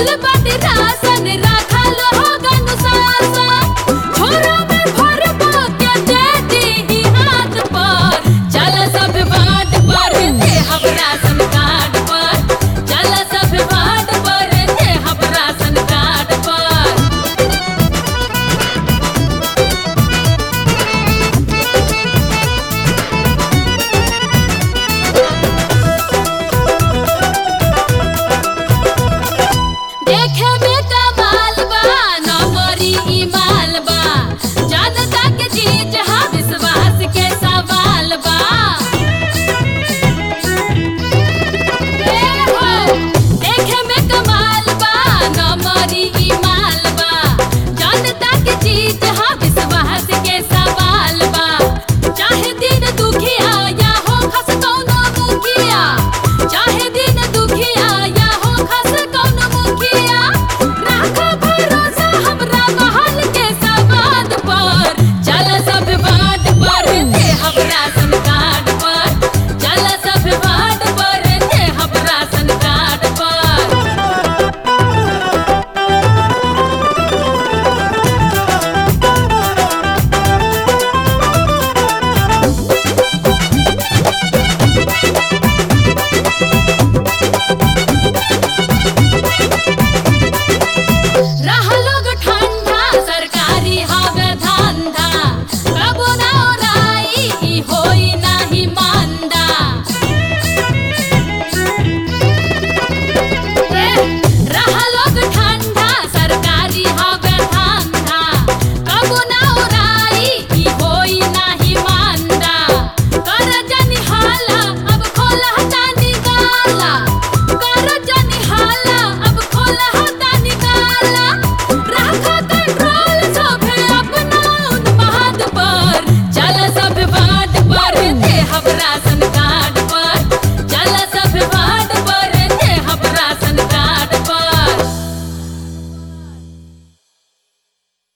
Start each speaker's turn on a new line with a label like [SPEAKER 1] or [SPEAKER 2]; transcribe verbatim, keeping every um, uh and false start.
[SPEAKER 1] फूल बाटी रासन राखल हो गनुशासन झोरा में भरबो के दे दी हाथ पर चल सब बाट पर दे हम राशन कार्ड पर चल सब बाट पर दे हम राशन कार्ड पर। देखे